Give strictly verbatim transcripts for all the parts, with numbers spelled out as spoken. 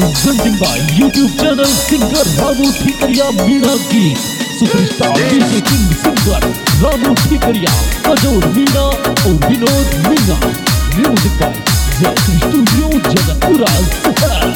Presenting by YouTube channel singer Ramu Thikariya Meena की superstar DJ king singer Ramu Thikariya, Ajor Meena और Vinod Meena. Music by Jai studio Jagatpura शहर।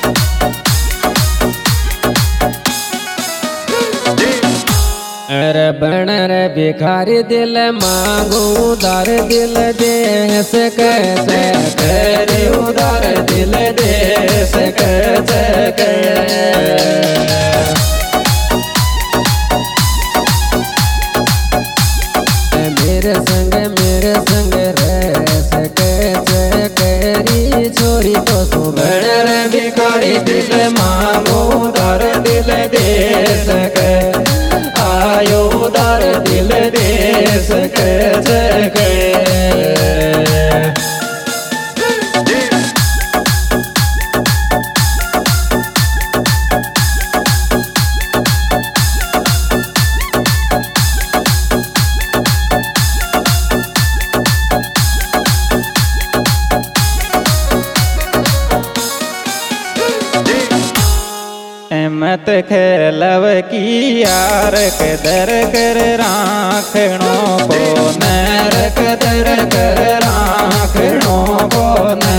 अरे बन रे भिखारी दिल मांगू उधार दिल दे सके करे उधार दिल दे सके मेरे संग मेरे संग रह सके करी छोरी को सुबह रे भिखारी दिल मांगू उधार दिल दे सके आयो उधार दिल दे सके सके। मत खेलव की यार कदर कर राखणो को नर कदर कर राखणो को न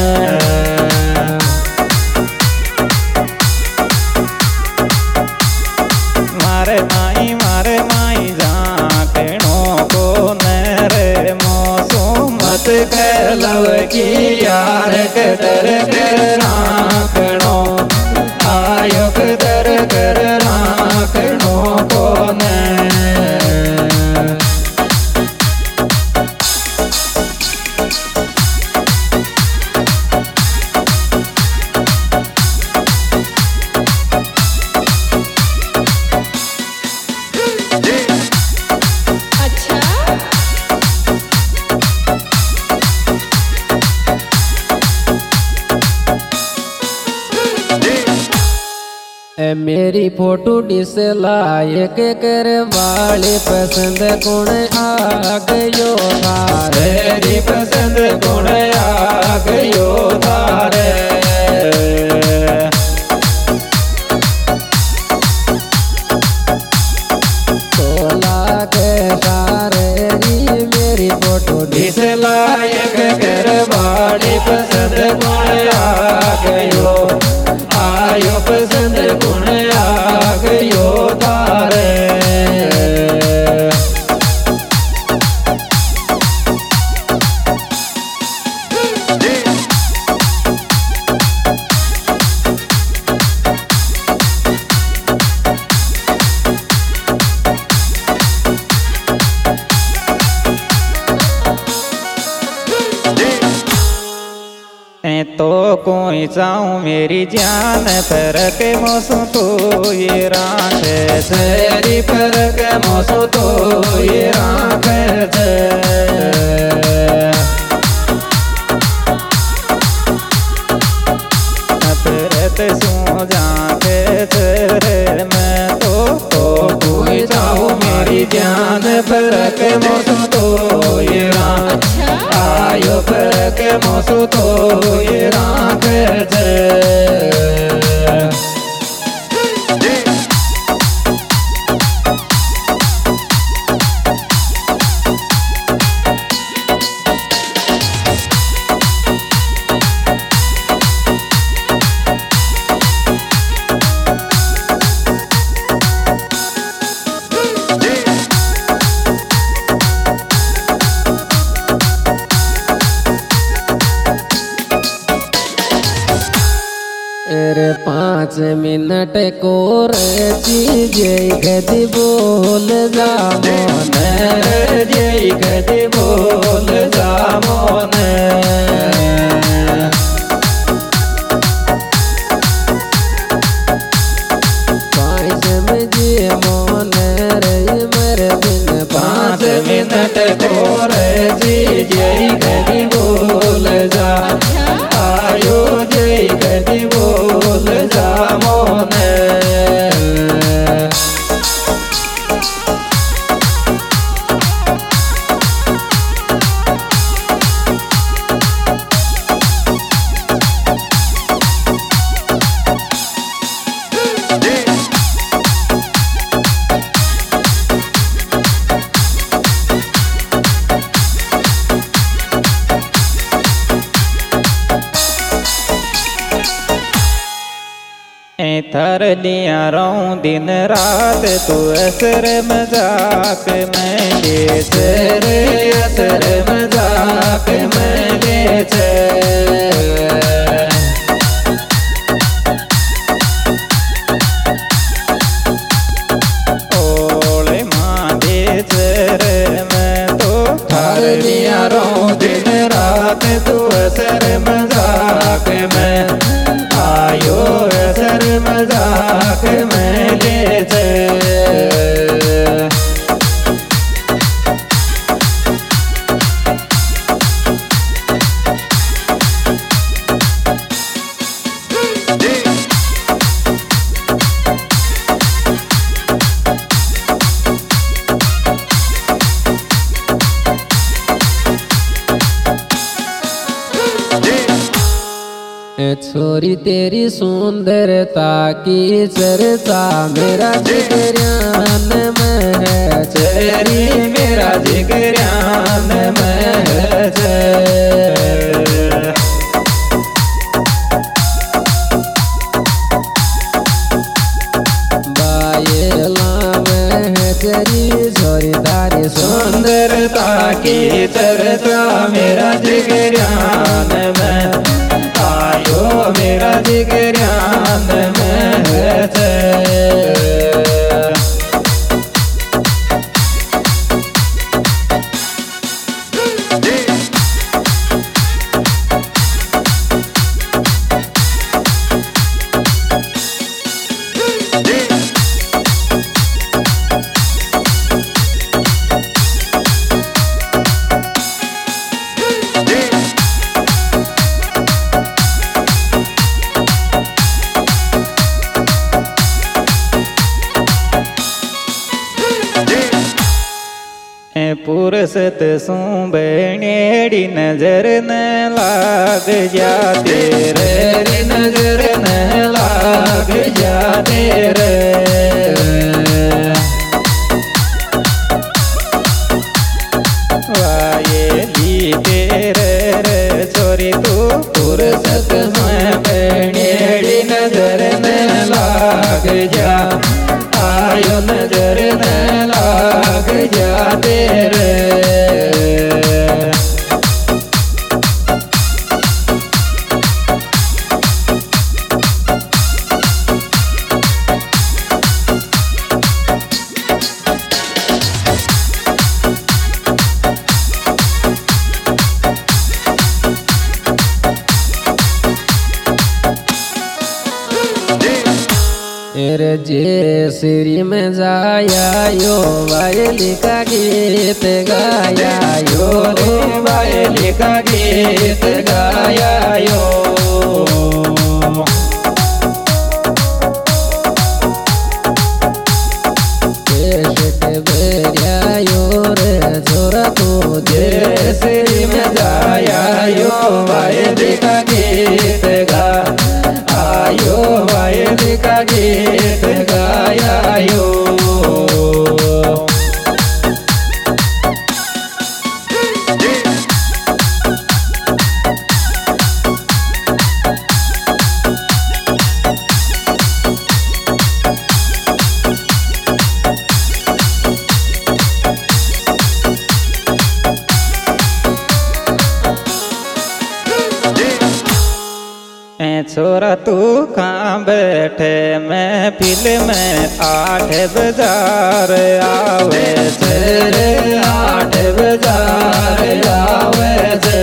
मारे माई मारे माई जाखणो को नर मोसो मत खेलव की यार कदर कर राखणो आयो कदर कर राखणो को न मेरी फोटो डिसलाइक कर वाले पसंद गुण आ गयो थारे पसंद गुण आ गयो थारे तो लागे सारे री मेरी फोटो डिसलाइक कर वाले पसंद गुण आ गयो आयो पसंद गुण आ गयो तारे। तो कोई चाहूँ मेरी जान पर के मोसो तो ये राख तेरी पर के मोसो तो ये राख परत सो जाके तेरे मैं तो तो कोई चाहूँ मेरी जान पर के मोसो तो ये राख आयो पर के मोसो तो ये राख रे पाँच मिनट को रे जय गति बोल जामोन जय गति बोल जामोन पाँच बजे मोन रे मर बिन पाँच मिनट को रे जय गति बोल जा आयो जय गति बोल जामोन थर लिया रहूं दिन रात तू असर मजाक में ले चल असर मजाक में ले चल ओले माँ दे चर मैं तो थर लिया रहूं दिन रात तू असर मजाक में आयो असर मजाक में ले चल छोरी तेरी सुंदरता की चर्चा मेरा जिगरान में है चरी मेरा जिगरान में है बायला में है तेरी छोरी तारी सुंदरता की चर्चा मेरा जिगरान में आयो मेरा जिगरान में है पुरसत सुबेड़ी नजर न लाग जाते रे नजर न लाग जाते रे वाये ली तेरे रे छोरी तू पुरसत सुबेड़ी नजर न लाग जा आयो नजर न लाग जाते रे तेरे जे श्री में जाया यो वायली का गीत गाया यो रे वायली का गीत गाया यो देश के बेरिया यो रे छोरा तू जे श्री में जाया यो वायली का गीत गा आयो वायली का गीत गाया यो छोरा तू कहाँ बैठे मैं फिल्म में आठ बाजार आवे से आठ बाजार आवे से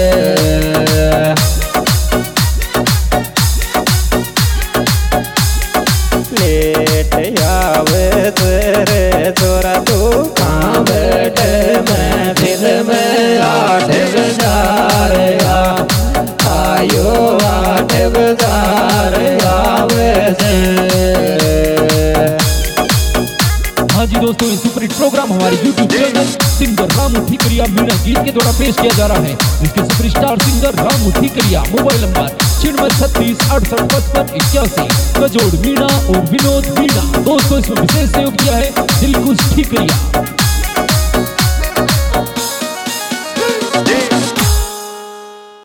लेट आवे से छोरा तू कहाँ बैठे मैं फिल्म में आठ बाजार आयो आठ बाजार आवे से। हाँ जी दोस्तों, ये सुपर हिट प्रोग्राम हमारे YouTube channel singer Ramu Thikariya Meena गीत के द्वारा पेश किया जा रहा है। इसके superstar singer Ramu Thikariya, mobile number छियानवे छत्तीस अड़सठ पचपन इक्यासी, कजोड़ मीणा और विनोद मीणा। दोस्तों इसमें विशेष सहयोग किया है दिलकुश ठीकरिया।